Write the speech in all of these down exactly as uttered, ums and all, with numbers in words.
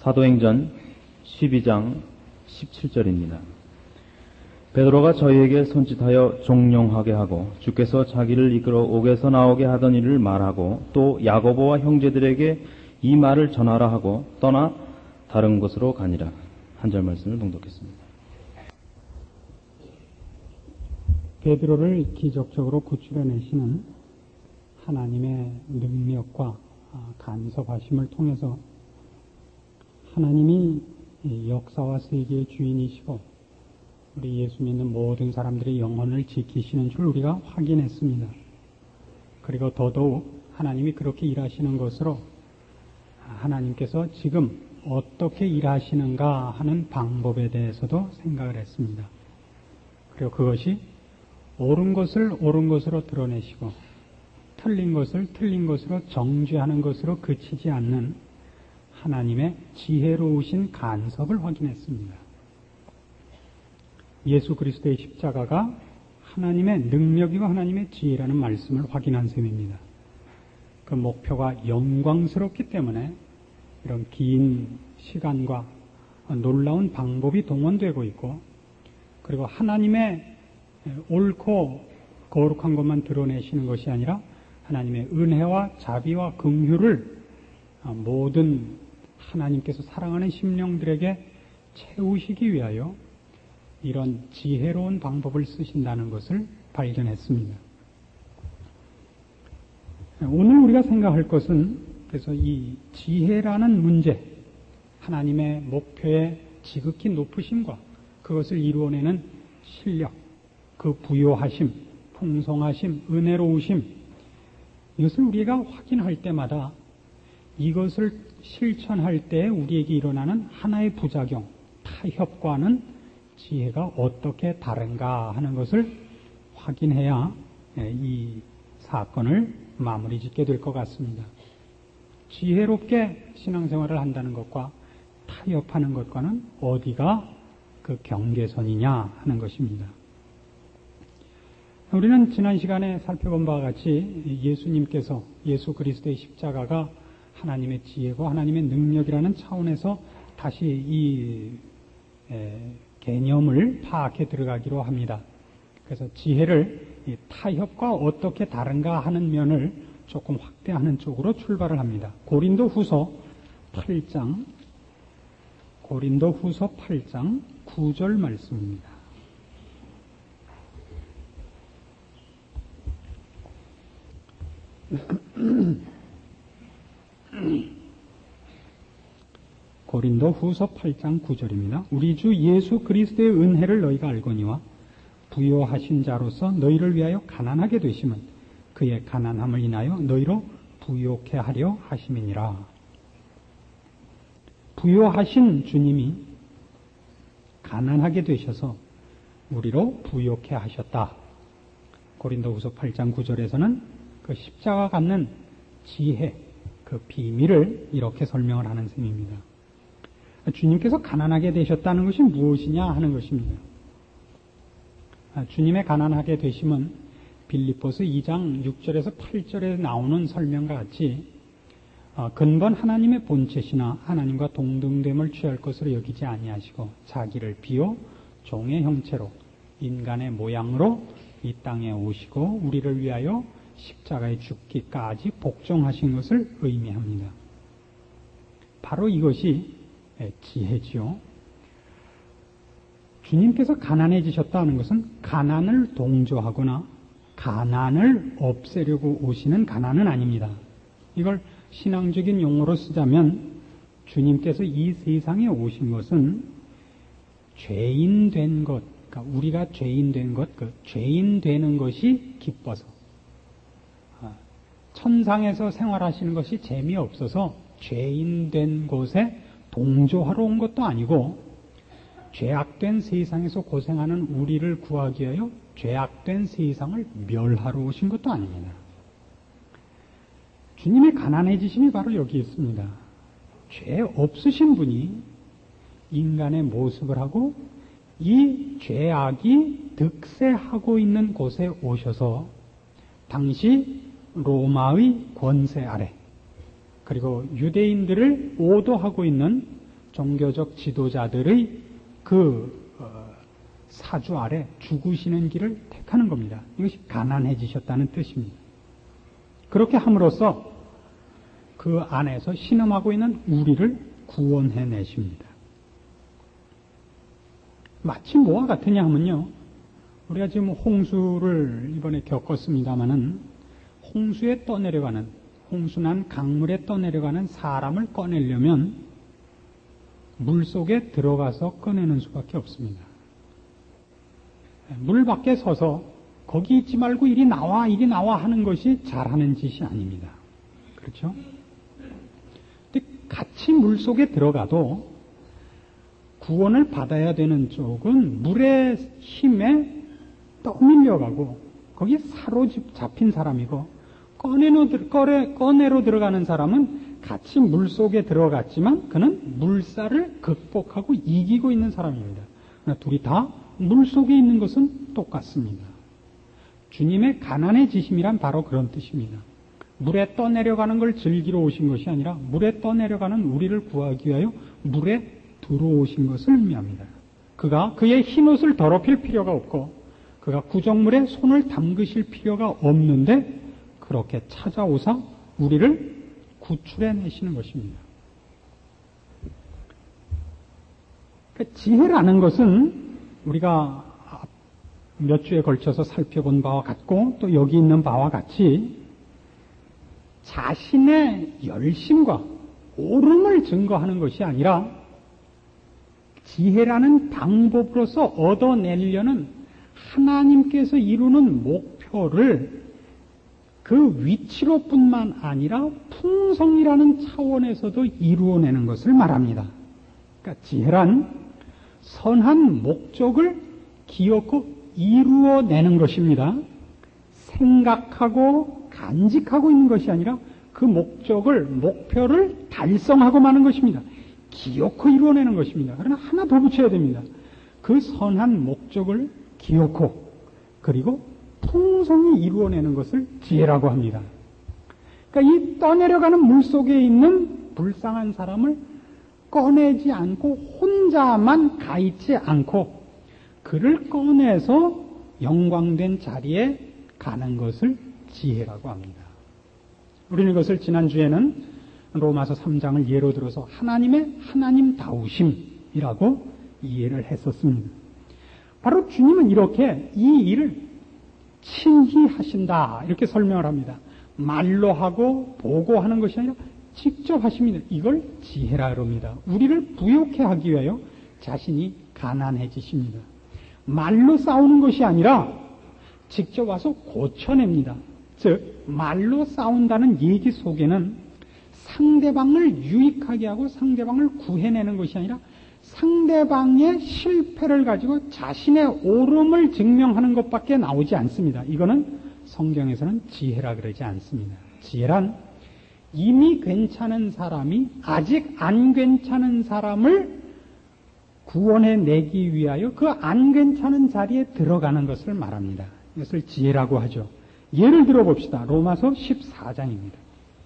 사도행전 십이 장 십칠 절입니다. 베드로가 저희에게 손짓하여 종용하게 하고 주께서 자기를 이끌어 옥에서 나오게 하던 일을 말하고 또 야고보와 형제들에게 이 말을 전하라 하고 떠나 다른 곳으로 가니라. 한 절 말씀을 봉독했습니다. 베드로를 기적적으로 구출해내시는 하나님의 능력과 간섭하심을 통해서 하나님이 역사와 세계의 주인이시고 우리 예수 믿는 모든 사람들의 영혼을 지키시는 줄 우리가 확인했습니다. 그리고 더더욱 하나님이 그렇게 일하시는 것으로 하나님께서 지금 어떻게 일하시는가 하는 방법에 대해서도 생각을 했습니다. 그리고 그것이 옳은 것을 옳은 것으로 드러내시고 틀린 것을 틀린 것으로 정죄하는 것으로 그치지 않는 하나님의 지혜로우신 간섭을 확인했습니다. 예수 그리스도의 십자가가 하나님의 능력이고 하나님의 지혜라는 말씀을 확인한 셈입니다. 그 목표가 영광스럽기 때문에 이런 긴 시간과 놀라운 방법이 동원되고 있고, 그리고 하나님의 옳고 거룩한 것만 드러내시는 것이 아니라 하나님의 은혜와 자비와 긍휼을 모든 하나님께서 사랑하는 심령들에게 채우시기 위하여 이런 지혜로운 방법을 쓰신다는 것을 발견했습니다. 오늘 우리가 생각할 것은 그래서 이 지혜라는 문제, 하나님의 목표의 지극히 높으심과 그것을 이루어내는 실력, 그 부요하심, 풍성하심, 은혜로우심, 이것을 우리가 확인할 때마다 이것을 실천할 때 우리에게 일어나는 하나의 부작용, 타협과는 지혜가 어떻게 다른가 하는 것을 확인해야 이 사건을 마무리 짓게 될 것 같습니다. 지혜롭게 신앙생활을 한다는 것과 타협하는 것과는 어디가 그 경계선이냐 하는 것입니다. 우리는 지난 시간에 살펴본 바와 같이 예수님께서, 예수 그리스도의 십자가가 하나님의 지혜고 하나님의 능력이라는 차원에서 다시 이 에, 개념을 파악해 들어가기로 합니다. 그래서 지혜를 이 타협과 어떻게 다른가 하는 면을 조금 확대하는 쪽으로 출발을 합니다. 고린도 후서 팔 장, 고린도 후서 팔 장 구 절 말씀입니다. 고린도 후서 팔 장 구 절입니다. 우리 주 예수 그리스도의 은혜를 너희가 알거니와 부요하신 자로서 너희를 위하여 가난하게 되심은 그의 가난함을 인하여 너희로 부요케 하려 하심이니라. 부요하신 주님이 가난하게 되셔서 우리로 부요케 하셨다. 고린도후서 팔 장 구 절에서는 그 십자가 갖는 지혜, 그 비밀을 이렇게 설명을 하는 셈입니다. 주님께서 가난하게 되셨다는 것이 무엇이냐 하는 것입니다. 주님의 가난하게 되심은 빌립보서 이 장 육 절에서 팔 절에 나오는 설명과 같이 근본 하나님의 본체시나 하나님과 동등됨을 취할 것으로 여기지 아니하시고 자기를 비워 종의 형체로 인간의 모양으로 이 땅에 오시고 우리를 위하여 십자가에 죽기까지 복종하신 것을 의미합니다. 바로 이것이 지혜지요. 주님께서 가난해지셨다는 것은 가난을 동조하거나 가난을 없애려고 오시는 가난은 아닙니다. 이걸 신앙적인 용어로 쓰자면 주님께서 이 세상에 오신 것은 죄인 된 것, 그러니까 우리가 죄인 된 것, 그 죄인 되는 것이 기뻐서, 천상에서 생활하시는 것이 재미없어서 죄인 된 곳에 동조하러 온 것도 아니고 죄악된 세상에서 고생하는 우리를 구하기 위하여 죄악된 세상을 멸하러 오신 것도 아닙니다. 주님의 가난해지심이 바로 여기 있습니다. 죄 없으신 분이 인간의 모습을 하고 이 죄악이 득세하고 있는 곳에 오셔서 당시 로마의 권세 아래 그리고 유대인들을 오도하고 있는 종교적 지도자들의 그 어, 사주 아래 죽으시는 길을 택하는 겁니다. 이것이 가난해지셨다는 뜻입니다. 그렇게 함으로써 그 안에서 신음하고 있는 우리를 구원해내십니다. 마치 뭐와 같으냐 하면요, 우리가 지금 홍수를 이번에 겪었습니다마는 홍수에 떠내려가는, 홍수난 강물에 떠내려가는 사람을 꺼내려면 물 속에 들어가서 꺼내는 수밖에 없습니다. 물 밖에 서서 거기 있지 말고 이리 나와 이리 나와 하는 것이 잘하는 짓이 아닙니다. 그렇죠? 근데 같이 물 속에 들어가도 구원을 받아야 되는 쪽은 물의 힘에 떠밀려가고 거기에 사로잡힌 사람이고, 꺼내로, 꺼내, 꺼내로 들어가는 사람은 같이 물 속에 들어갔지만 그는 물살을 극복하고 이기고 있는 사람입니다. 그러나 둘이 다 물 속에 있는 것은 똑같습니다. 주님의 가난해지심이란 바로 그런 뜻입니다. 물에 떠내려가는 걸 즐기러 오신 것이 아니라 물에 떠내려가는 우리를 구하기 위하여 물에 들어오신 것을 의미합니다. 그가 그의 흰옷을 더럽힐 필요가 없고 그가 구정물에 손을 담그실 필요가 없는데 그렇게 찾아오사 우리를 구출해내시는 것입니다. 그러니까 지혜라는 것은 우리가 몇 주에 걸쳐서 살펴본 바와 같고 또 여기 있는 바와 같이 자신의 열심과 옳음을 증거하는 것이 아니라 지혜라는 방법으로서 얻어내려는 하나님께서 이루는 목표를 그 위치로뿐만 아니라 풍성이라는 차원에서도 이루어내는 것을 말합니다. 그러니까 지혜란 선한 목적을 기어코 이루어내는 것입니다. 생각하고 간직하고 있는 것이 아니라 그 목적을, 목표를 달성하고 마는 것입니다. 기어코 이루어내는 것입니다. 그러나 하나 더 붙여야 됩니다. 그 선한 목적을 기어코 그리고 풍성히 이루어내는 것을 지혜라고 합니다. 그러니까 이 떠내려가는 물 속에 있는 불쌍한 사람을 꺼내지 않고 혼자만 가 있지 않고 그를 꺼내서 영광된 자리에 가는 것을 지혜라고 합니다. 우리는 이것을 지난주에는 로마서 삼 장을 예로 들어서 하나님의 하나님다우심이라고 이해를 했었습니다. 바로 주님은 이렇게 이 일을 친히 하신다 이렇게 설명을 합니다. 말로 하고 보고 하는 것이 아니라 직접 하십니다. 이걸 지혜라 그럽니다. 우리를 부욕해 하기 위하여 자신이 가난해지십니다. 말로 싸우는 것이 아니라 직접 와서 고쳐냅니다. 즉 말로 싸운다는 얘기 속에는 상대방을 유익하게 하고 상대방을 구해내는 것이 아니라 상대방의 실패를 가지고 자신의 옳음을 증명하는 것밖에 나오지 않습니다. 이거는 성경에서는 지혜라 그러지 않습니다. 지혜란 이미 괜찮은 사람이 아직 안 괜찮은 사람을 구원해내기 위하여 그 안 괜찮은 자리에 들어가는 것을 말합니다. 이것을 지혜라고 하죠. 예를 들어 봅시다. 로마서 십사 장입니다.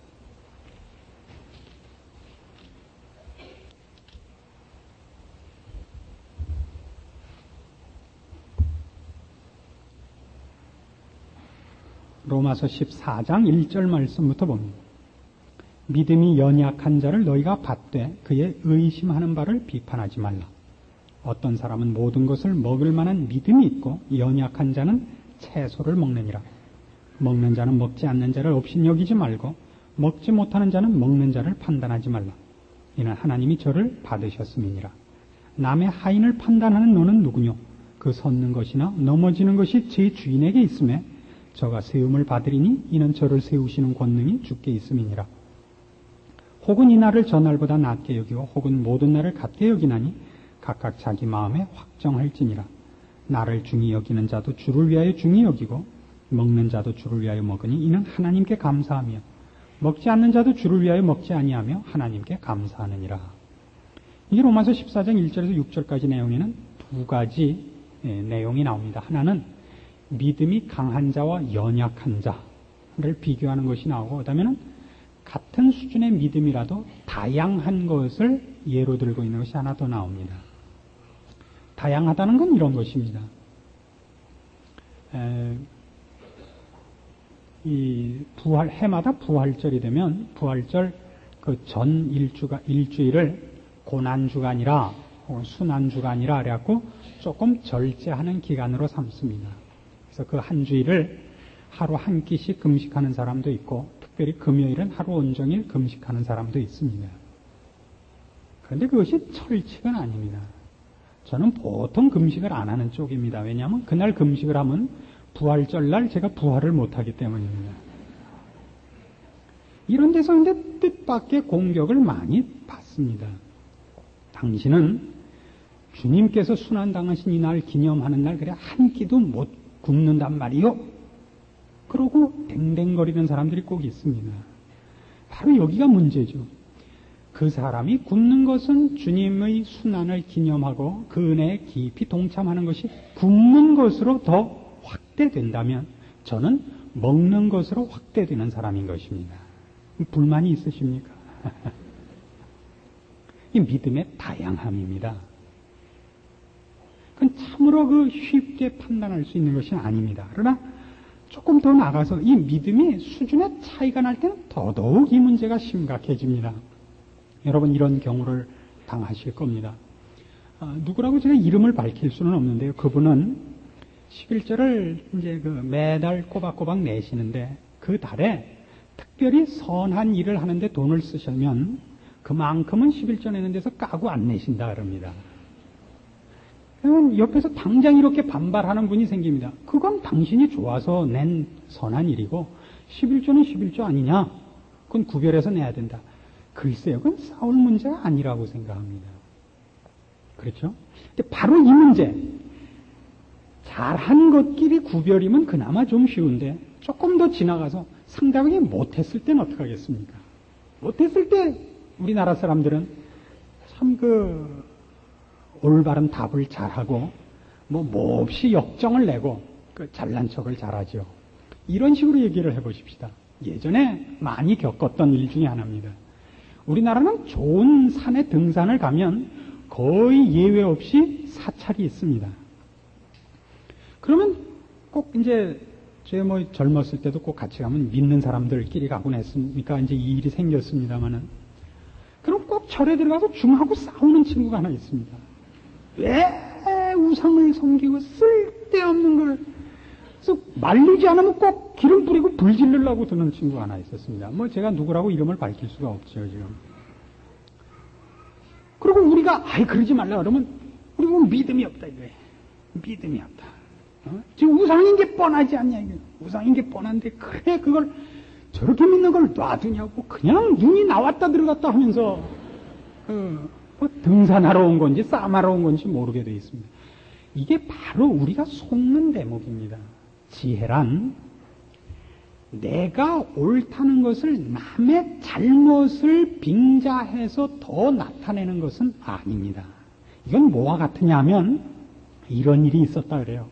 로마서 십사 장 일 절 말씀부터 봅니다. 믿음이 연약한 자를 너희가 받되 그의 의심하는 바를 비판하지 말라. 어떤 사람은 모든 것을 먹을 만한 믿음이 있고 연약한 자는 채소를 먹느니라. 먹는 자는 먹지 않는 자를 업신여기지 말고 먹지 못하는 자는 먹는 자를 판단하지 말라. 이는 하나님이 저를 받으셨음이니라. 남의 하인을 판단하는 너는 누구뇨? 그 섰는 것이나 넘어지는 것이 제 주인에게 있음에 저가 세움을 받으리니 이는 저를 세우시는 권능이 주께 있음이니라. 혹은 이 날을 저 날보다 낮게 여기고 혹은 모든 날을 같게 여기나니 각각 자기 마음에 확정할지니라. 나를 중히 여기는 자도 주를 위하여 중히 여기고 먹는 자도 주를 위하여 먹으니 이는 하나님께 감사하며 먹지 않는 자도 주를 위하여 먹지 아니하며 하나님께 감사하느니라. 이 로마서 십사 장 일 절에서 육 절까지 내용에는 두 가지 내용이 나옵니다. 하나는 믿음이 강한 자와 연약한 자를 비교하는 것이 나오고, 그 다음에는 같은 수준의 믿음이라도 다양한 것을 예로 들고 있는 것이 하나 더 나옵니다. 다양하다는 건 이런 것입니다. 에, 이 부활, 해마다 부활절이 되면 부활절 그 전 일주가, 일주일을 고난주가 아니라 혹은 순환주가 아니라 그래갖고 조금 절제하는 기간으로 삼습니다. 그래서 그 한 주일을 하루 한 끼씩 금식하는 사람도 있고 특별히 금요일은 하루 온종일 금식하는 사람도 있습니다. 그런데 그것이 철칙은 아닙니다. 저는 보통 금식을 안 하는 쪽입니다. 왜냐하면 그날 금식을 하면 부활절날 제가 부활을 못하기 때문입니다. 이런 데서 근데 뜻밖의 공격을 많이 받습니다. 당신은 주님께서 순환당하신 이날 기념하는 날 그래 한 끼도 못 굶는단 말이요. 그러고 댕댕거리는 사람들이 꼭 있습니다. 바로 여기가 문제죠. 그 사람이 굶는 것은 주님의 순환을 기념하고 그 은혜에 깊이 동참하는 것이 굶는 것으로 더 확대된다면 저는 먹는 것으로 확대되는 사람인 것입니다. 불만이 있으십니까? 이 믿음의 다양함입니다. 그건 참으로 그 쉽게 판단할 수 있는 것이 아닙니다. 그러나 조금 더 나가서 이 믿음이 수준의 차이가 날 때는 더더욱 이 문제가 심각해집니다. 여러분 이런 경우를 당하실 겁니다. 아, 누구라고 제가 이름을 밝힐 수는 없는데요. 그분은 십일절을 이제 그 매달 꼬박꼬박 내시는데 그 달에 특별히 선한 일을 하는데 돈을 쓰시면 그만큼은 십일절 내는 데서 까고 안 내신다 그럽니다. 그러면 옆에서 당장 이렇게 반발하는 분이 생깁니다. 그건 당신이 좋아서 낸 선한 일이고 십일조는 십일조 아니냐? 그건 구별해서 내야 된다. 글쎄요, 그건 싸울 문제가 아니라고 생각합니다. 그렇죠? 근데 바로 이 문제, 잘한 것끼리 구별이면 그나마 좀 쉬운데 조금 더 지나가서 상대방이 못했을 때는 어떻게 하겠습니까? 못했을 때 우리나라 사람들은 참 그 올바른 답을 잘하고 뭐 몹시 역정을 내고 그 잘난 척을 잘하죠. 이런 식으로 얘기를 해보십시다. 예전에 많이 겪었던 일 중에 하나입니다. 우리나라는 좋은 산에 등산을 가면 거의 예외 없이 사찰이 있습니다. 그러면 꼭 이제 제가 뭐 젊었을 때도 꼭 같이 가면 믿는 사람들끼리 가곤 했으니까 이제 이 일이 생겼습니다만은 그럼 꼭 절에 들어가서 중하고 싸우는 친구가 하나 있습니다. 왜 우상을 섬기고 쓸데없는 걸 그래서 말리지 않으면 꼭 기름 뿌리고 불 지르려고 드는 친구가 하나 있었습니다. 뭐 제가 누구라고 이름을 밝힐 수가 없죠 지금. 그리고 우리가 아이 그러지 말라 그러면 우리 뭐 믿음이 없다 이거예요. 믿음이 없다. 어? 지금 우상인 게 뻔하지 않냐 이게. 우상인 게 뻔한데 그래 그걸 저렇게 믿는 걸 놔두냐고 그냥 눈이 나왔다 들어갔다 하면서 그, 뭐 등산하러 온 건지 싸움하러 온 건지 모르게 되어 있습니다. 이게 바로 우리가 속는 대목입니다. 지혜란 내가 옳다는 것을 남의 잘못을 빙자해서 더 나타내는 것은 아닙니다. 이건 뭐와 같으냐 하면 이런 일이 있었다 그래요.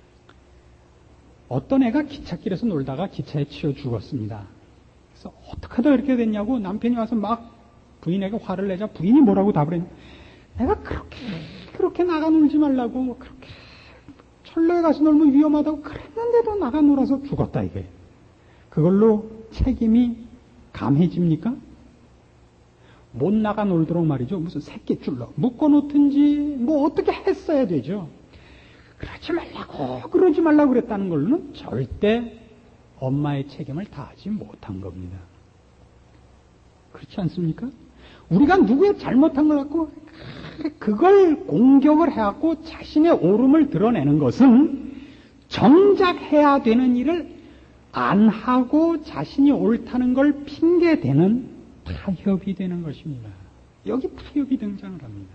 어떤 애가 기찻길에서 놀다가 기차에 치여 죽었습니다. 그래서 어떻게 하다 이렇게 됐냐고 남편이 와서 막 부인에게 화를 내자 부인이 뭐라고 답을 했냐. 내가 그렇게 그렇게 나가 놀지 말라고 그렇게 철로에 가서 놀면 위험하다고 그랬는데도 나가 놀아서 죽었다 이거예요. 그걸로 책임이 감해집니까? 못 나가 놀도록 말이죠. 무슨 새끼줄로 묶어놓든지 뭐 어떻게 했어야 되죠. 그러지 말라고 그러지 말라고 그랬다는 걸로는 절대 엄마의 책임을 다하지 못한 겁니다. 그렇지 않습니까? 우리가 누구의 잘못한 걸 갖고 그걸 공격을 해갖고 자신의 옳음을 드러내는 것은 정작 해야 되는 일을 안 하고 자신이 옳다는 걸 핑계대는 타협이 되는 것입니다. 여기 타협이 등장을 합니다.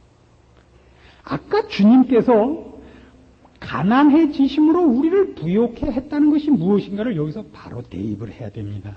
아까 주님께서 가난해지심으로 우리를 부욕해 했다는 것이 무엇인가를 여기서 바로 대입을 해야 됩니다.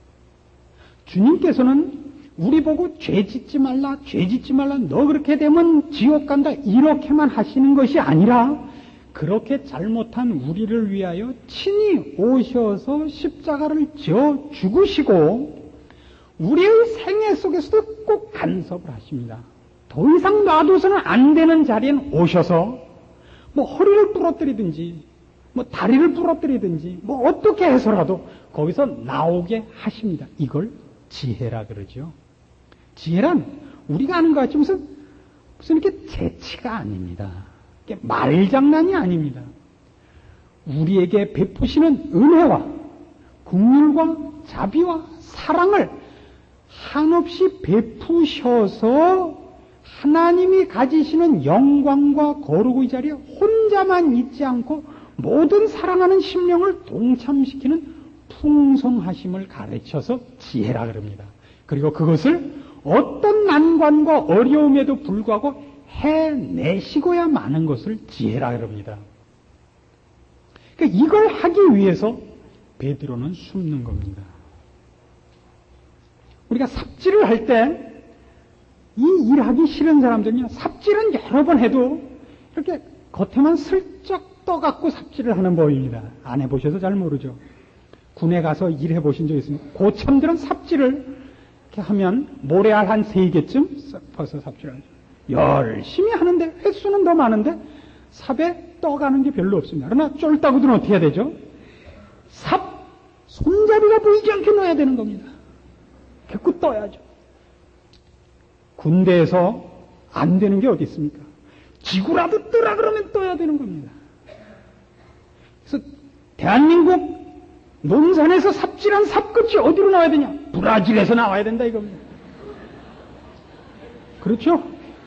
주님께서는 우리 보고 죄 짓지 말라, 죄 짓지 말라, 너 그렇게 되면 지옥 간다 이렇게만 하시는 것이 아니라 그렇게 잘못한 우리를 위하여 친히 오셔서 십자가를 지어 죽으시고 우리의 생애 속에서도 꼭 간섭을 하십니다. 더 이상 놔둬서는 안 되는 자리엔 오셔서 뭐 허리를 부러뜨리든지 뭐 다리를 부러뜨리든지 뭐 어떻게 해서라도 거기서 나오게 하십니다. 이걸 지혜라 그러죠. 지혜란 우리가 아는 것 같이 무슨 무슨 이렇게 재치가 아닙니다. 이게 말장난이 아닙니다. 우리에게 베푸시는 은혜와 긍휼과 자비와 사랑을 한없이 베푸셔서 하나님이 가지시는 영광과 거룩의 자리에 혼자만 있지 않고 모든 사랑하는 심령을 동참시키는 풍성하심을 가르쳐서 지혜라 그럽니다. 그리고 그것을 어떤 난관과 어려움에도 불구하고 해내시고야 마는 것을 지혜라 그럽니다. 그러니까 이걸 하기 위해서 베드로는 숨는 겁니다. 우리가 삽질을 할 때 이 일하기 싫은 사람들은요, 삽질은 여러 번 해도 이렇게 겉에만 슬쩍 떠갖고 삽질을 하는 법입니다. 안 해보셔서 잘 모르죠. 군에 가서 일해보신 적 있습니까? 고참들은 삽질을 이렇게 하면 모래알 한 세 개쯤 섞어서 삽질을 하죠. 열심히 하는데 횟수는 더 많은데 삽에 떠가는 게 별로 없습니다. 그러나 쫄다구들은 어떻게 해야 되죠? 삽 손잡이가 보이지 않게 넣어야 되는 겁니다. 자꾸 떠야죠. 군대에서 안 되는 게 어디 있습니까? 지구라도 뜨라 그러면 떠야 되는 겁니다. 그래서 대한민국 논산에서 삽질한 삽끝이 어디로 나와야 되냐? 브라질에서 나와야 된다 이겁니다. 그렇죠?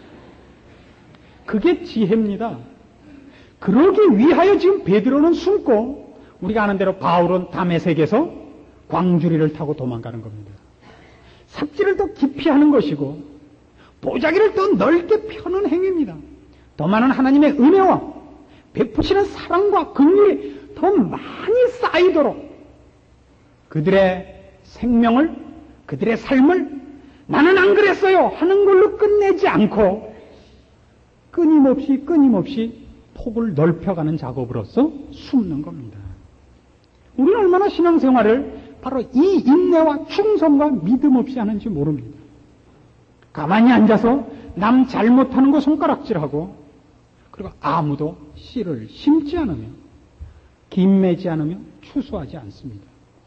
그게 지혜입니다. 그러기 위하여 지금 베드로는 숨고 우리가 아는 대로 바울은 다메섹에서 광주리를 타고 도망가는 겁니다. 삽질을 더 깊이 하는 것이고 보자기를 더 넓게 펴는 행위입니다. 더 많은 하나님의 은혜와 베푸시는 사랑과 긍휼이 더 많이 쌓이도록 그들의 생명을, 그들의 삶을 나는 안 그랬어요 하는 걸로 끝내지 않고 끊임없이 끊임없이 폭을 넓혀가는 작업으로서 숨는 겁니다. 우리는 얼마나 신앙생활을 바로 이 인내와 충성과 믿음 없이 하는지 모릅니다. 가만히 앉아서 남 잘못하는 거 손가락질하고 그리고 아무도 씨를 심지 않으며 김매지 않으며 추수하지 않습니다.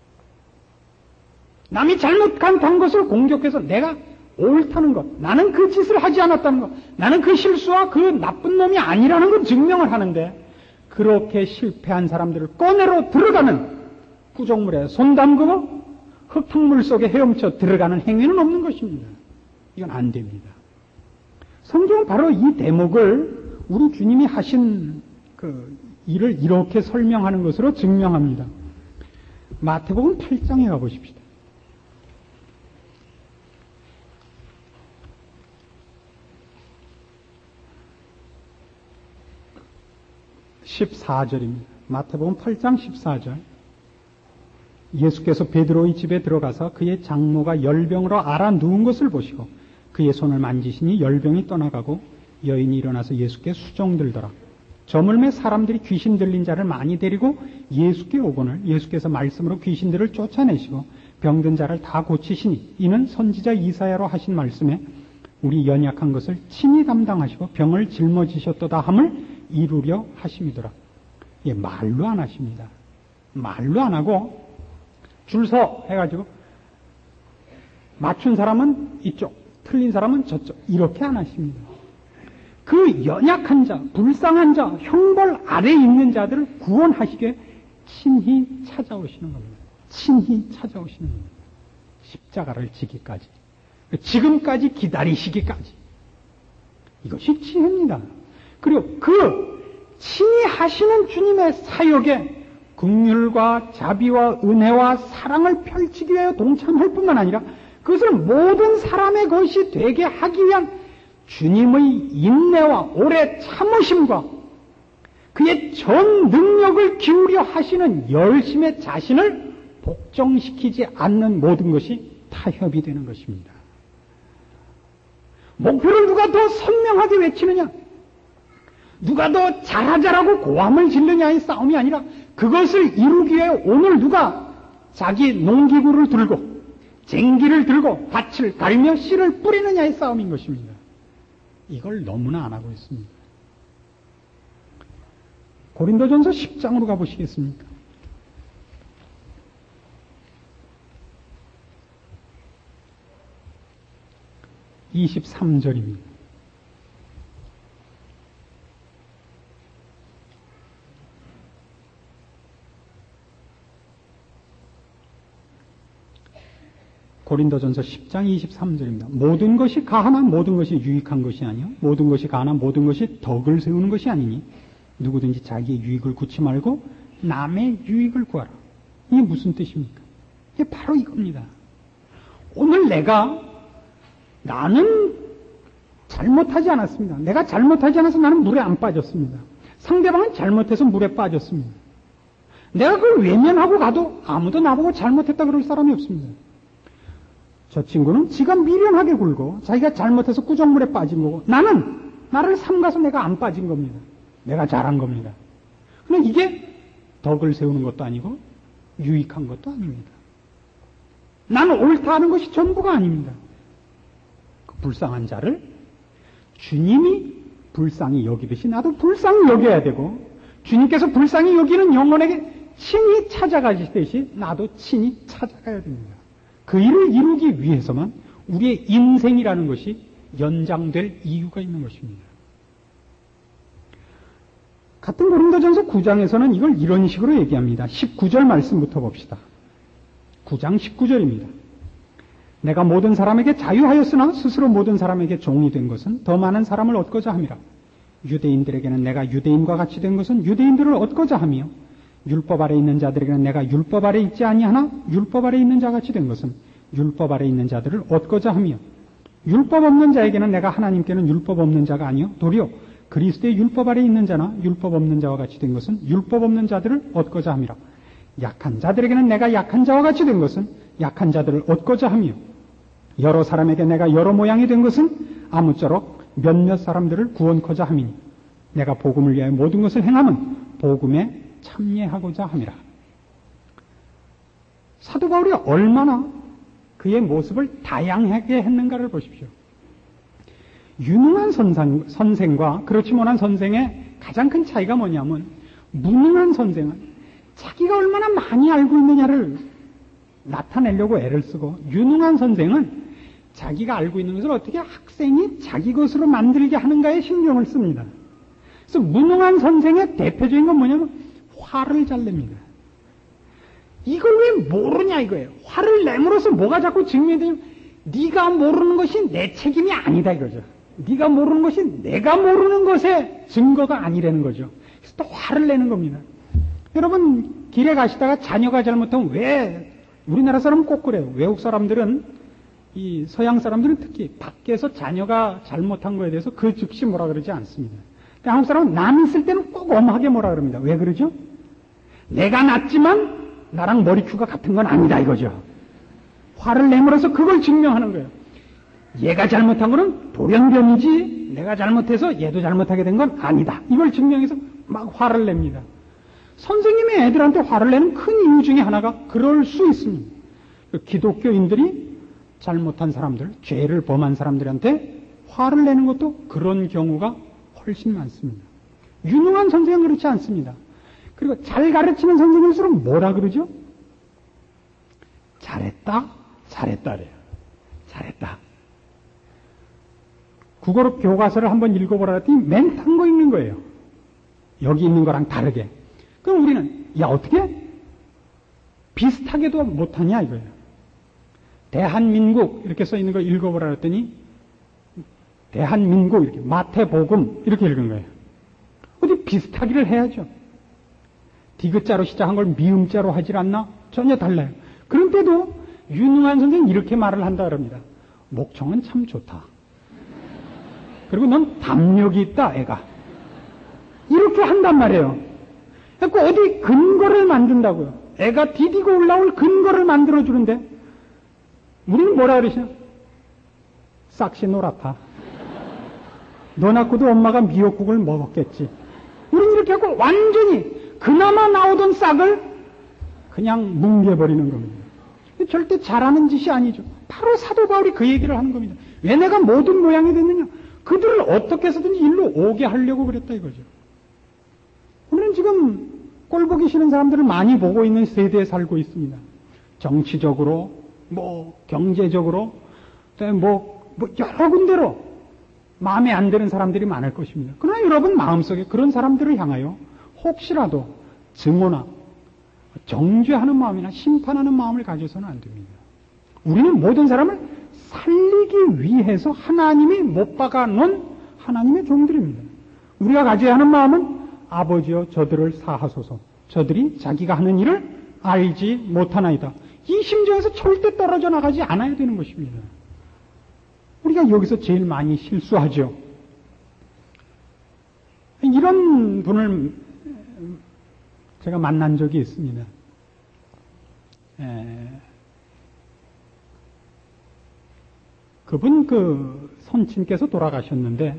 남이 잘못한 것을 공격해서 내가 옳다는 것, 나는 그 짓을 하지 않았다는 것, 나는 그 실수와 그 나쁜 놈이 아니라는 걸 증명을 하는데 그렇게 실패한 사람들을 꺼내러 들어가는 구정물에 손 담그고 흙탕물 속에 헤엄쳐 들어가는 행위는 없는 것입니다. 이건 안 됩니다. 성경은 바로 이 대목을 우리 주님이 하신 그 일을 이렇게 설명하는 것으로 증명합니다. 마태복음 팔 장에 가보십시다. 십사 절입니다. 마태복음 팔 장 십사 절. 예수께서 베드로의 집에 들어가서 그의 장모가 열병으로 앓아 누운 것을 보시고 그의 손을 만지시니 열병이 떠나가고 여인이 일어나서 예수께 수종들더라. 저물매 사람들이 귀신 들린 자를 많이 데리고 예수께 오거늘 예수께서 말씀으로 귀신들을 쫓아내시고 병든 자를 다 고치시니 이는 선지자 이사야로 하신 말씀에 우리 연약한 것을 친히 담당하시고 병을 짊어지셨도다 함을 이루려 하심이더라. 예, 말로 안 하십니다. 말로 안 하고 줄 서 해가지고 맞춘 사람은 이쪽, 틀린 사람은 저쪽 이렇게 안 하십니다. 그 연약한 자, 불쌍한 자, 형벌 아래에 있는 자들을 구원하시게 친히 찾아오시는 겁니다. 친히 찾아오시는 겁니다. 십자가를 지기까지, 지금까지 기다리시기까지. 이것이 지혜입니다. 그리고 그 친히 하시는 주님의 사역에 긍휼과 자비와 은혜와 사랑을 펼치기 위하여 동참할 뿐만 아니라 그것을 모든 사람의 것이 되게 하기 위한 주님의 인내와 오래 참으심과 그의 전 능력을 기울여 하시는 열심의 자신을 복종시키지 않는 모든 것이 타협이 되는 것입니다. 목표를 누가 더 선명하게 외치느냐, 누가 더 잘하자라고 고함을 지르느냐의 싸움이 아니라 그것을 이루기 위해 오늘 누가 자기 농기구를 들고 쟁기를 들고 밭을 갈며 씨를 뿌리느냐의 싸움인 것입니다. 이걸 너무나 안 하고 있습니다. 고린도전서 십 장으로 가보시겠습니까? 이십삼 절입니다. 고린도전서 십 장 이십삼 절입니다. 모든 것이 가하나 모든 것이 유익한 것이 아니요 모든 것이 가하나 모든 것이 덕을 세우는 것이 아니니 누구든지 자기의 유익을 구치 말고 남의 유익을 구하라. 이게 무슨 뜻입니까? 이게 바로 이겁니다. 오늘 내가 나는 잘못하지 않았습니다. 내가 잘못하지 않아서 나는 물에 안 빠졌습니다. 상대방은 잘못해서 물에 빠졌습니다. 내가 그걸 외면하고 가도 아무도 나보고 잘못했다 그럴 사람이 없습니다. 저 친구는 지가 미련하게 굴고 자기가 잘못해서 꾸정물에 빠진 거고 나는 나를 삼가서 내가 안 빠진 겁니다. 내가 잘한 겁니다. 그런데 이게 덕을 세우는 것도 아니고 유익한 것도 아닙니다. 나는 옳다 하는 것이 전부가 아닙니다. 그 불쌍한 자를 주님이 불쌍히 여기듯이 나도 불쌍히 여겨야 되고 주님께서 불쌍히 여기는 영혼에게 친히 찾아가시듯이 나도 친히 찾아가야 됩니다. 그 일을 이루기 위해서만 우리의 인생이라는 것이 연장될 이유가 있는 것입니다. 같은 고린도전서 구 장에서는 이걸 이런 식으로 얘기합니다. 십구 절 말씀부터 봅시다. 구 장 십구 절입니다. 내가 모든 사람에게 자유하였으나 스스로 모든 사람에게 종이 된 것은 더 많은 사람을 얻고자 함이라. 유대인들에게는 내가 유대인과 같이 된 것은 유대인들을 얻고자 하며 율법 아래 있는 자들에게는 내가 율법 아래 있지 아니하나 율법 아래 있는 자같이 된 것은 율법 아래 있는 자들을 얻고자 하며 율법 없는 자에게는 내가 하나님께는 율법 없는 자가 아니요 도리어 그리스도의 율법 아래 있는 자나 율법 없는 자와 같이 된 것은 율법 없는 자들을 얻고자 함이라. 약한 자들에게는 내가 약한 자와 같이 된 것은 약한 자들을 얻고자 하며 여러 사람에게 내가 여러 모양이 된 것은 아무쪼록 몇몇 사람들을 구원코자 함이니 내가 복음을 위하여 모든 것을 행함은 복음에 참여하고자 함이라. 사도 바울이 얼마나 그의 모습을 다양하게 했는가를 보십시오. 유능한 선생, 선생과 그렇지 못한 선생의 가장 큰 차이가 뭐냐면 무능한 선생은 자기가 얼마나 많이 알고 있느냐를 나타내려고 애를 쓰고 유능한 선생은 자기가 알고 있는 것을 어떻게 학생이 자기 것으로 만들게 하는가에 신경을 씁니다. 그래서 무능한 선생의 대표적인 건 뭐냐면 화를 잘 냅니다. 이걸 왜 모르냐 이거예요. 화를 내므로써 뭐가 자꾸 증명이 되냐면 네가 모르는 것이 내 책임이 아니다 이거죠. 네가 모르는 것이 내가 모르는 것의 증거가 아니라는 거죠. 그래서 또 화를 내는 겁니다. 여러분 길에 가시다가 자녀가 잘못하면 왜 우리나라 사람은 꼭 그래요. 외국 사람들은 이 서양 사람들은 특히 밖에서 자녀가 잘못한 거에 대해서 그 즉시 뭐라 그러지 않습니다. 한국 사람은 남 있을 때는 꼭 엄하게 뭐라 그럽니다. 왜 그러죠? 내가 낫지만 나랑 머리큐가 같은 건 아니다 이거죠. 화를 내므로써 그걸 증명하는 거예요. 얘가 잘못한 거는 돌연변이지 내가 잘못해서 얘도 잘못하게 된 건 아니다. 이걸 증명해서 막 화를 냅니다. 선생님이 애들한테 화를 내는 큰 이유 중에 하나가 그럴 수 있습니다. 기독교인들이 잘못한 사람들, 죄를 범한 사람들한테 화를 내는 것도 그런 경우가 훨씬 많습니다. 유능한 선생은 그렇지 않습니다. 그리고 잘 가르치는 선생일수록 뭐라 그러죠? 잘했다, 잘했다래요. 잘했다. 국어로 교과서를 한번 읽어보라 했더니 맨 딴 거 읽는 거예요. 여기 있는 거랑 다르게. 그럼 우리는 야 어떻게 비슷하게도 못하냐 이거예요. 대한민국 이렇게 써 있는 거 읽어보라 했더니 대한민국 이렇게 마태복음 이렇게 읽은 거예요. 어디 비슷하기를 해야죠. 디귿자로 시작한 걸 미음자로 하질 않나? 전혀 달라요. 그런데도 유능한 선생님 이렇게 말을 한다 그럽니다. 목청은 참 좋다. 그리고 넌 담력이 있다 애가. 이렇게 한단 말이에요. 그러니까 어디 근거를 만든다고요. 애가 디디고 올라올 근거를 만들어주는데 우리는 뭐라 그러시냐? 싹시 노랗다. 너 낳고도 엄마가 미역국을 먹었겠지. 우리는 이렇게 하고 완전히 그나마 나오던 싹을 그냥 뭉개버리는 겁니다. 절대 잘하는 짓이 아니죠. 바로 사도 바울이 그 얘기를 하는 겁니다. 왜 내가 모든 모양이 됐느냐? 그들을 어떻게 해서든지 일로 오게 하려고 그랬다 이거죠. 우리는 지금 꼴 보기 싫은 사람들을 많이 보고 있는 세대에 살고 있습니다. 정치적으로, 뭐 경제적으로, 뭐, 뭐 여러 군데로 마음에 안 드는 사람들이 많을 것입니다. 그러나 여러분 마음속에 그런 사람들을 향하여 혹시라도 증오나 정죄하는 마음이나 심판하는 마음을 가져서는 안 됩니다. 우리는 모든 사람을 살리기 위해서 하나님이 못 박아 놓은 하나님의 종들입니다. 우리가 가져야 하는 마음은 아버지여 저들을 사하소서. 저들이 자기가 하는 일을 알지 못하나이다. 이 심정에서 절대 떨어져 나가지 않아야 되는 것입니다. 우리가 여기서 제일 많이 실수하죠. 이런 분을 제가 만난 적이 있습니다. 에, 그분 그 선친께서 돌아가셨는데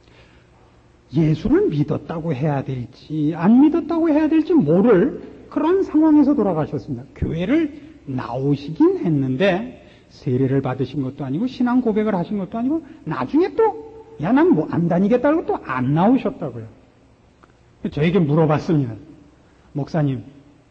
예수를 믿었다고 해야 될지 안 믿었다고 해야 될지 모를 그런 상황에서 돌아가셨습니다. 교회를 나오시긴 했는데 세례를 받으신 것도 아니고 신앙 고백을 하신 것도 아니고 나중에 또 야 난 뭐 안 다니겠다고 또 안 나오셨다고요. 저에게 물어봤습니다. 목사님,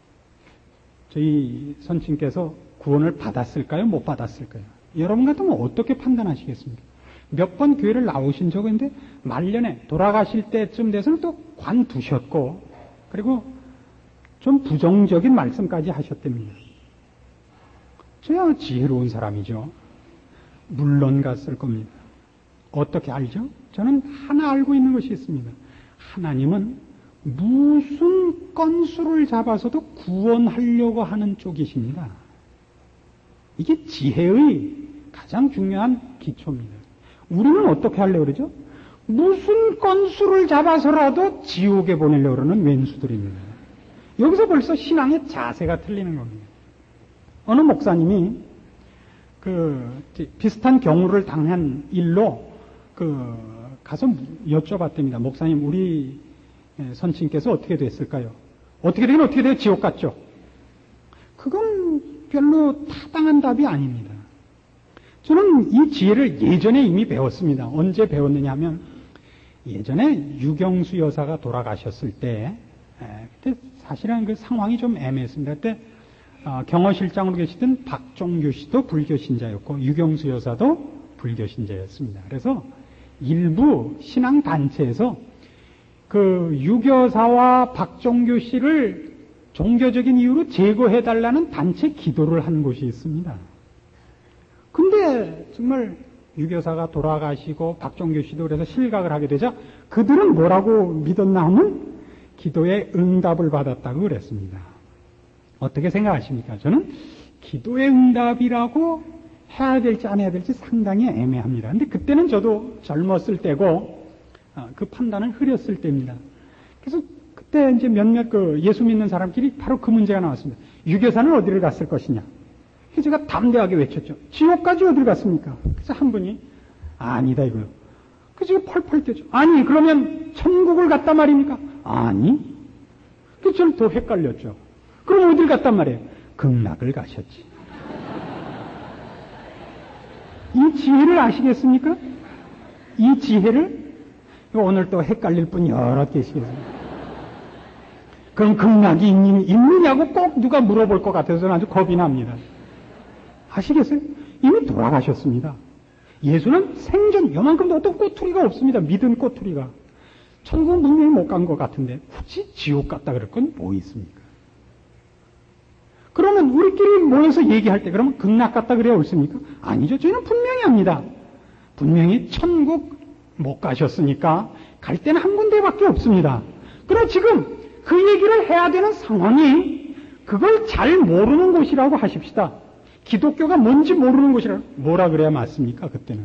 저희 선친께서 구원을 받았을까요? 못 받았을까요? 여러분 같으면 어떻게 판단하시겠습니까? 몇 번 교회를 나오신 적은 있는데 말년에 돌아가실 때쯤 돼서는 또 관두셨고 그리고 좀 부정적인 말씀까지 하셨답니다. 저야 지혜로운 사람이죠. 물론 갔을 겁니다. 어떻게 알죠? 저는 하나 알고 있는 것이 있습니다. 하나님은 무슨 건수를 잡아서도 구원하려고 하는 쪽이십니다. 이게 지혜의 가장 중요한 기초입니다. 우리는 어떻게 하려고 그러죠? 무슨 건수를 잡아서라도 지옥에 보내려고 그러는 왼수들입니다. 여기서 벌써 신앙의 자세가 틀리는 겁니다. 어느 목사님이 그 비슷한 경우를 당한 일로 그 가서 여쭤봤답니다. 목사님, 우리 선친께서 어떻게 됐을까요? 어떻게 되긴 어떻게 돼요? 지옥 갔죠? 그건 별로 타당한 답이 아닙니다. 저는 이 지혜를 예전에 이미 배웠습니다. 언제 배웠느냐 하면 예전에 유경수 여사가 돌아가셨을 때 그때 사실은 그 상황이 좀 애매했습니다. 그때 어, 경허실장으로 계시던 박종규 씨도 불교신자였고 유경수 여사도 불교신자였습니다. 그래서 일부 신앙단체에서 그 유교사와 박종규 씨를 종교적인 이유로 제거해달라는 단체 기도를 한 곳이 있습니다. 근데 정말 유교사가 돌아가시고 박종규 씨도 그래서 실각을 하게 되자 그들은 뭐라고 믿었나 하면 기도의 응답을 받았다고 그랬습니다. 어떻게 생각하십니까? 저는 기도의 응답이라고 해야 될지 안 해야 될지 상당히 애매합니다. 근데 그때는 저도 젊었을 때고 그 판단을 흐렸을 때입니다. 그래서 그때 이제 몇몇 그 예수 믿는 사람끼리 바로 그 문제가 나왔습니다. 유교사는 어디를 갔을 것이냐? 그래서 제가 담대하게 외쳤죠. 지옥까지 어디를 갔습니까? 그래서 한 분이 아니다 이거요. 그래서 제가 펄펄 뛰었죠. 아니 그러면 천국을 갔단 말입니까? 아니. 그래서 저는 더 헷갈렸죠. 그럼 어디를 갔단 말이에요? 극락을 가셨지. 이 지혜를 아시겠습니까? 이 지혜를 오늘 또 헷갈릴 분 여러 계시겠습니다. 그럼 극락이 있느냐고 꼭 누가 물어볼 것 같아서 아주 겁이 납니다. 아시겠어요? 이미 돌아가셨습니다. 예수는 생전 요만큼도 어떤 꼬투리가 없습니다. 믿은 꼬투리가. 천국은 분명히 못 간 것 같은데 굳이 지옥 갔다 그럴 건 뭐 있습니까? 그러면 우리끼리 모여서 얘기할 때 그러면 극락 갔다 그래야 옳습니까? 아니죠. 저희는 분명히 합니다. 분명히 천국 못 가셨으니까 갈 때는 한 군데밖에 없습니다. 그럼 지금 그 얘기를 해야 되는 상황이 그걸 잘 모르는 곳이라고 하십시다. 기독교가 뭔지 모르는 곳이라 뭐라 그래야 맞습니까? 그때는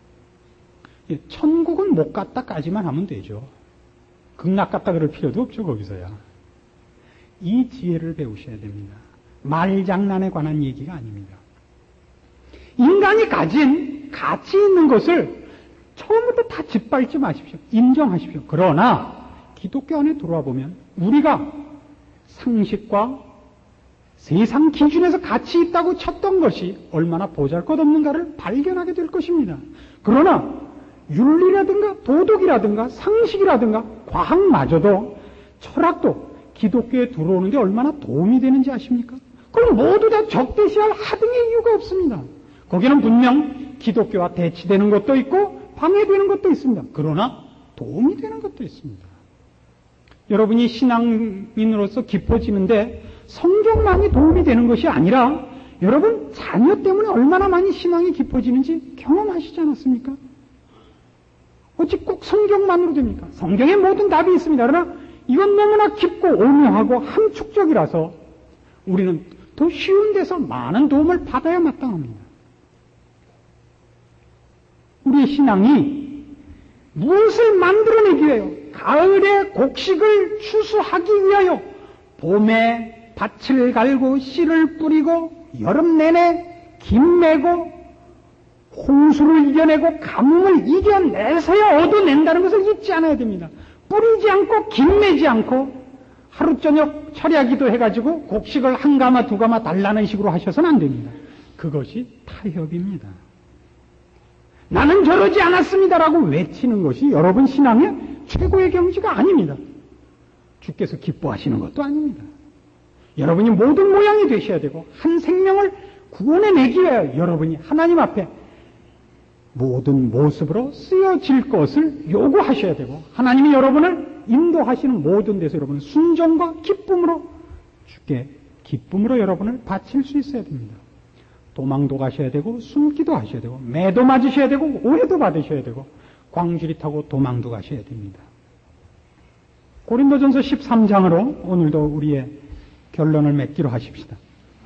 천국은 못 갔다까지만 하면 되죠. 극락 갔다 그럴 필요도 없죠. 거기서야. 이 지혜를 배우셔야 됩니다. 말장난에 관한 얘기가 아닙니다. 인간이 가진 가치 있는 것을 처음부터 다 짓밟지 마십시오. 인정하십시오. 그러나 기독교 안에 들어와 보면 우리가 상식과 세상 기준에서 가치 있다고 쳤던 것이 얼마나 보잘것없는가를 발견하게 될 것입니다. 그러나 윤리라든가 도덕이라든가 상식이라든가 과학마저도 철학도 기독교에 들어오는 게 얼마나 도움이 되는지 아십니까? 그럼 모두 다 적대시할 하등의 이유가 없습니다. 거기는 분명 기독교와 대치되는 것도 있고 방해되는 것도 있습니다. 그러나 도움이 되는 것도 있습니다. 여러분이 신앙인으로서 깊어지는데 성경만이 도움이 되는 것이 아니라 여러분 자녀 때문에 얼마나 많이 신앙이 깊어지는지 경험하시지 않았습니까? 어찌 꼭 성경만으로 됩니까? 성경에 모든 답이 있습니다. 그러나 이건 너무나 깊고 오묘하고 함축적이라서 우리는 더 쉬운 데서 많은 도움을 받아야 마땅합니다. 우리의 신앙이 무엇을 만들어내기 위하여, 가을에 곡식을 추수하기 위하여 봄에 밭을 갈고 씨를 뿌리고 여름 내내 김 메고 홍수를 이겨내고 가뭄을 이겨내서야 얻어낸다는 것을 잊지 않아야 됩니다. 뿌리지 않고 김 매지 않고 하루 저녁 철야기도 해가지고 곡식을 한 가마 두 가마 달라는 식으로 하셔서는 안 됩니다. 그것이 타협입니다. 나는 저러지 않았습니다라고 외치는 것이 여러분 신앙의 최고의 경지가 아닙니다. 주께서 기뻐하시는 것도 아닙니다. 여러분이 모든 모양이 되셔야 되고 한 생명을 구원해내기 위하여 여러분이 하나님 앞에 모든 모습으로 쓰여질 것을 요구하셔야 되고 하나님이 여러분을 인도하시는 모든 데서 여러분은 순종과 기쁨으로 주께 기쁨으로 여러분을 바칠 수 있어야 됩니다. 도망도 가셔야 되고 숨기도 하셔야 되고 매도 맞으셔야 되고 오해도 받으셔야 되고 광주리 타고 도망도 가셔야 됩니다. 고린도전서 십삼 장으로 오늘도 우리의 결론을 맺기로 하십시다.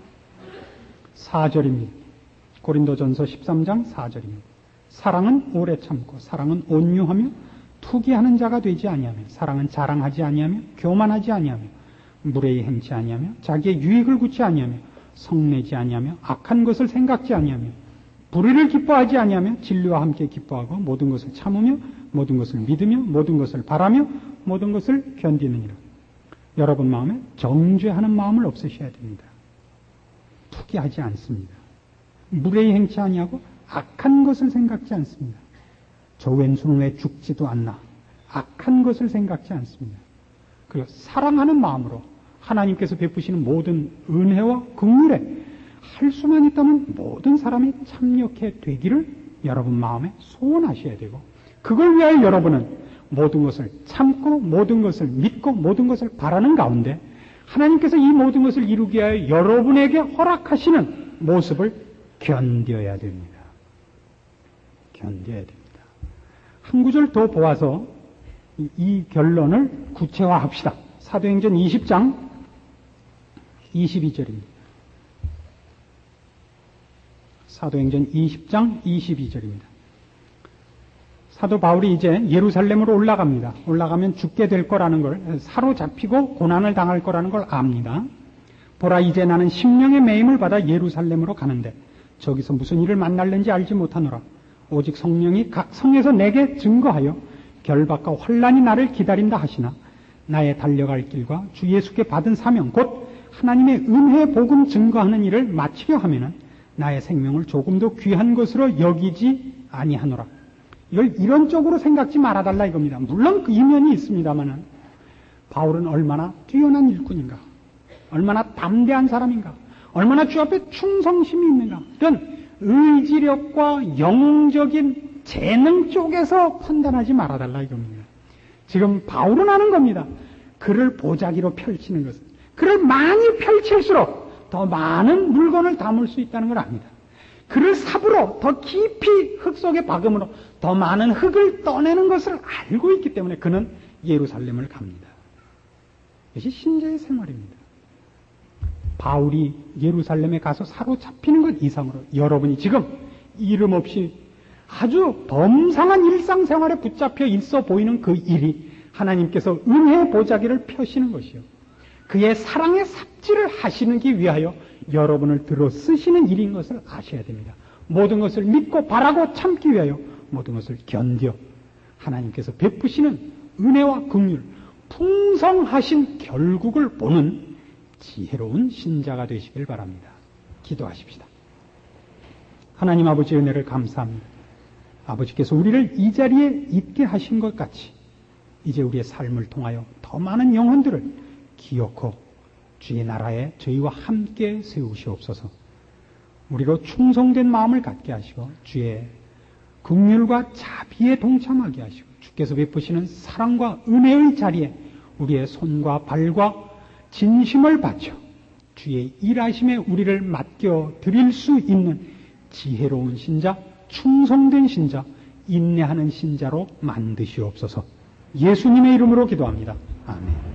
사 절입니다. 고린도전서 십삼 장 사 절입니다. 사랑은 오래 참고 사랑은 온유하며 투기하는 자가 되지 아니하며 사랑은 자랑하지 아니하며 교만하지 아니하며 무례히 행치 아니하며 자기의 유익을 굳지 아니하며 성내지 아니하며 악한 것을 생각지 아니하며 불의를 기뻐하지 아니하며 진리와 함께 기뻐하고 모든 것을 참으며 모든 것을 믿으며 모든 것을 바라며 모든 것을 견디느니라. 여러분 마음에 정죄하는 마음을 없애셔야 됩니다. 투기하지 않습니다. 무례히 행치 아니하고 악한 것을 생각지 않습니다. 저 왼수는 왜 죽지도 않나. 악한 것을 생각지 않습니다. 그리고 사랑하는 마음으로 하나님께서 베푸시는 모든 은혜와 긍휼에 할 수만 있다면 모든 사람이 참여해 되기를 여러분 마음에 소원하셔야 되고 그걸 위하여 여러분은 모든 것을 참고 모든 것을 믿고 모든 것을 바라는 가운데 하나님께서 이 모든 것을 이루기 위하여 여러분에게 허락하시는 모습을 견뎌야 됩니다. 견뎌야 됩니다. 한 구절 더 보아서 이, 이 결론을 구체화합시다. 사도행전 이십 장 이십이 절입니다. 사도행전 이십 장 이십이 절입니다. 사도 바울이 이제 예루살렘으로 올라갑니다. 올라가면 죽게 될 거라는 걸, 사로잡히고 고난을 당할 거라는 걸 압니다. 보라, 이제 나는 심령의 매임을 받아 예루살렘으로 가는데 저기서 무슨 일을 만날는지 알지 못하노라. 오직 성령이 각 성에서 내게 증거하여 결박과 환난이 나를 기다린다 하시나 나의 달려갈 길과 주 예수께 받은 사명 곧 하나님의 은혜의 복음 증거하는 일을 마치려 하면은 나의 생명을 조금 더 귀한 것으로 여기지 아니하노라. 이걸 이런 쪽으로 생각지 말아달라 이겁니다. 물론 그 이면이 있습니다만은 바울은 얼마나 뛰어난 일꾼인가, 얼마나 담대한 사람인가, 얼마나 주 앞에 충성심이 있는가, 이런 의지력과 영웅적인 재능 쪽에서 판단하지 말아달라 이겁니다. 지금 바울은 하는 겁니다. 글을 보자기로 펼치는 것은 글을 많이 펼칠수록 더 많은 물건을 담을 수 있다는 걸 압니다. 그를 삽으로 더 깊이 흙 속에 박음으로 더 많은 흙을 떠내는 것을 알고 있기 때문에 그는 예루살렘을 갑니다. 이것이 신자의 생활입니다. 바울이 예루살렘에 가서 사로잡히는 것 이상으로 여러분이 지금 이름 없이 아주 범상한 일상생활에 붙잡혀 있어 보이는 그 일이 하나님께서 은혜의 보자기를 펴시는 것이요, 그의 사랑의 삽질을 하시기 위하여 여러분을 들어 쓰시는 일인 것을 아셔야 됩니다. 모든 것을 믿고 바라고 참기 위하여 모든 것을 견뎌 하나님께서 베푸시는 은혜와 긍휼, 풍성하신 결국을 보는 지혜로운 신자가 되시길 바랍니다. 기도하십시다. 하나님 아버지의 은혜를 감사합니다. 아버지께서 우리를 이 자리에 있게 하신 것 같이 이제 우리의 삶을 통하여 더 많은 영혼들을 기어코 주의 나라에 저희와 함께 세우시옵소서. 우리로 충성된 마음을 갖게 하시고 주의 긍휼과 자비에 동참하게 하시고 주께서 베푸시는 사랑과 은혜의 자리에 우리의 손과 발과 진심을 바쳐 주의 일하심에 우리를 맡겨 드릴 수 있는 지혜로운 신자, 충성된 신자, 인내하는 신자로 만드시옵소서. 예수님의 이름으로 기도합니다. 아멘.